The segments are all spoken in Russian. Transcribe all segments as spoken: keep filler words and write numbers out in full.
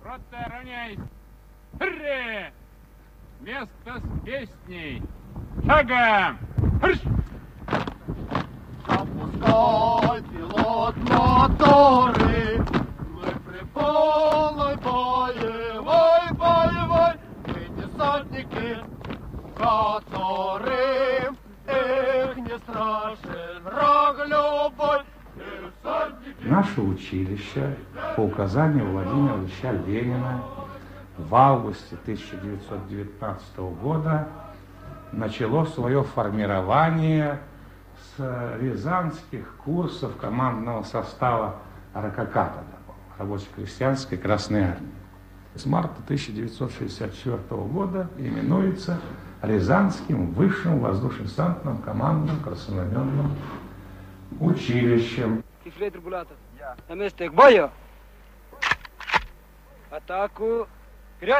Рота, равняйсь! Хры! Место с песней! Шагом! Хрщ! Запускай, пилот, моторы! Мы при полной боевой, боевой! Мы десантники, которым, эх, не страшен враг любой! Наше училище по указанию Владимира Ильича Ленина в августе тысяча девятьсот девятнадцатого года начало свое формирование с рязанских курсов командного состава РККА, Рабоче-крестьянской Красной Армии. С марта тысяча девятьсот шестьдесят четвёртого года именуется Рязанским высшим воздушно-десантным командным краснознаменным училищем. Ефрейтор Булатов. Я. На месте к бою. Атаку. Вперед!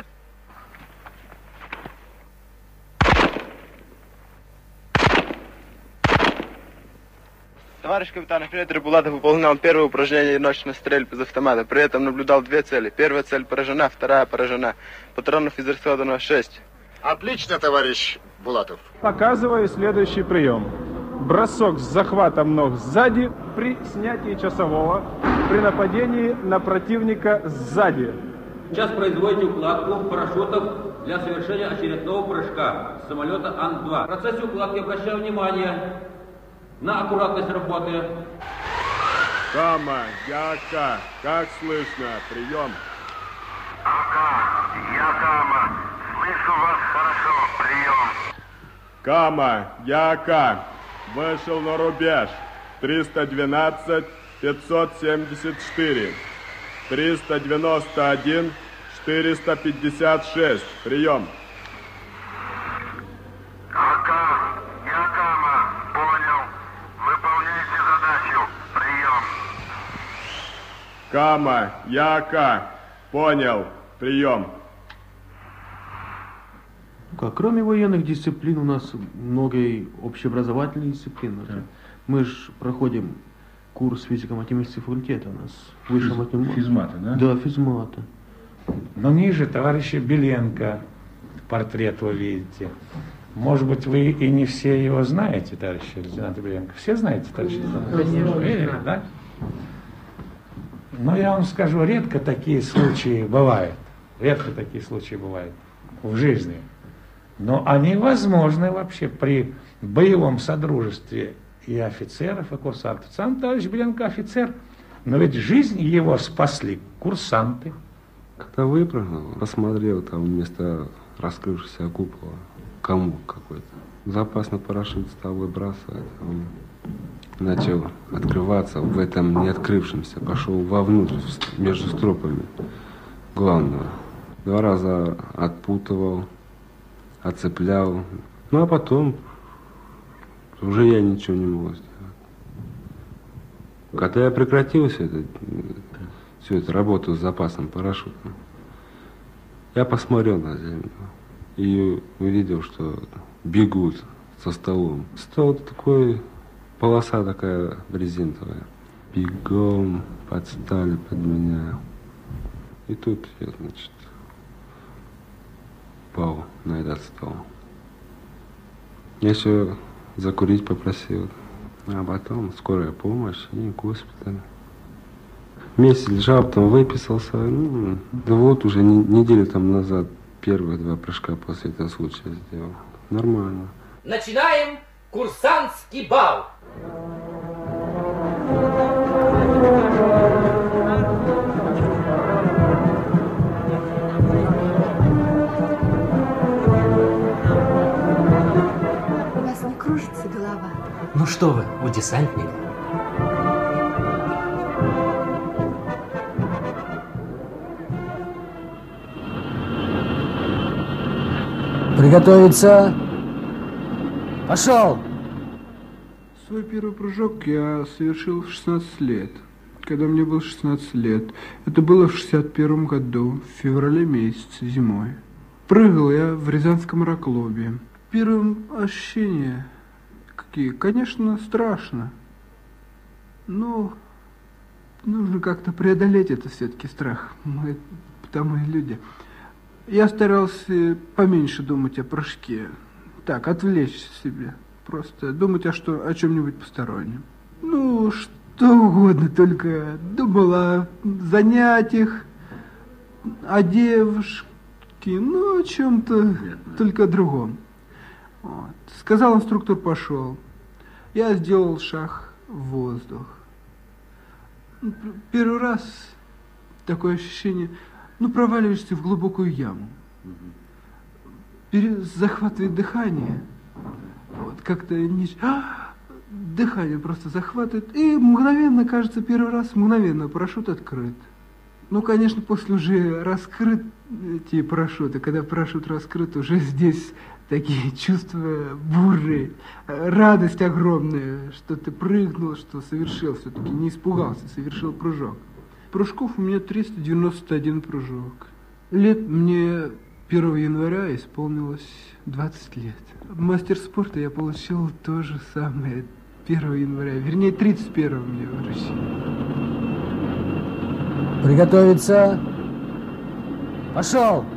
Товарищ капитан, ефрейтор Булатов выполнял первое упражнение одиночной стрельбы из автомата. При этом наблюдал две цели. Первая цель поражена, вторая поражена. Патронов израсходовано шесть. Отлично, товарищ Булатов. Показываю следующий прием. Бросок с захватом ног сзади при снятии часового, при нападении на противника сзади. Сейчас производите укладку парашютов для совершения очередного прыжка с самолета Ан два. В процессе укладки обращаю внимание на аккуратность работы. Кама, Яка, как слышно? Прием. Ака, я Кама. Слышу вас хорошо. Прием. Кама, Яка. Вышел на рубеж. триста двенадцать пятьсот семьдесят четыре. триста девяносто один четыреста пятьдесят шесть. Прием. Ака, я Кама. Понял. Выполняйте задачу. Прием. Кама, Яка. Понял. Прием. Кроме военных дисциплин у нас много и общеобразовательных дисциплин. Да. Мы же проходим курс физико-математического факультета у нас. Физ, матем... Физмата, да? Да, физмата. Но ниже товарища Беленко портрет вы видите. Может быть, вы и не все его знаете, товарищ лейтенант Беленко. Все знаете, товарищ лейтенант? Конечно, да? Но я вам скажу, редко такие случаи бывают. Редко такие случаи бывают в жизни. Но они возможны вообще при боевом содружестве и офицеров, и курсантов. Сам товарищ Беленко офицер, но ведь жизнь его спасли курсанты. Когда выпрыгнул, посмотрел там вместо раскрывшегося купола комок какой-то. Запасный парашют стал выбрасывать, он начал открываться в этом не открывшемся, пошел вовнутрь, между стропами главного. Два раза отпутывал, оцеплял. Ну а потом уже я ничего не мог сделать. Когда я прекратил все это, всю эту работу с запасом парашютом, я посмотрел на землю и увидел, что бегут со столом. Стол такой, полоса такая брезентовая. Бегом подстали под меня. И тут я, значит, пал на этот стол. Я еще закурить попросил. А потом скорая помощь и госпиталь. Месяц лежал, потом выписался. Ну, да вот уже не, неделю там назад первые два прыжка после этого случая сделал. Нормально. Начинаем курсантский бал. У вас не кружится голова? Ну что вы, у десантника. Приготовиться. Пошел! Свой первый прыжок я совершил в шестнадцать лет, когда мне было шестнадцать лет. Это было в шестьдесят первом году, в феврале месяце, зимой. Прыгал я в Рязанском аэроклубе. Первым ощущения какие? Конечно, страшно. Но нужно как-то преодолеть это все-таки страх. Мы там и люди. Я старался поменьше думать о прыжке. Так, отвлечь себе. Просто думать о, что, о чем-нибудь постороннем. Ну, что угодно, только думал о занятиях, о девушке, ну, о чем-то, только о другом. Вот. Сказал инструктор, пошел. Я сделал шаг в воздух. Первый раз такое ощущение, ну, проваливаешься в глубокую яму. Пере... захватывает дыхание. Вот, как-то не... а, дыхание просто захватывает. И мгновенно, кажется, первый раз, мгновенно парашют открыт. Ну, конечно, после уже раскрыт эти парашюты, когда парашют раскрыт, уже здесь такие чувства бурные, радость огромная, что ты прыгнул, что совершил все-таки, не испугался, совершил прыжок. Прыжков у меня триста девяносто один прыжок. Лет мне первого января исполнилось двадцать лет. Мастер спорта я получил то же самое первого января, вернее тридцать первого мне вручили. Приготовиться. Пошел!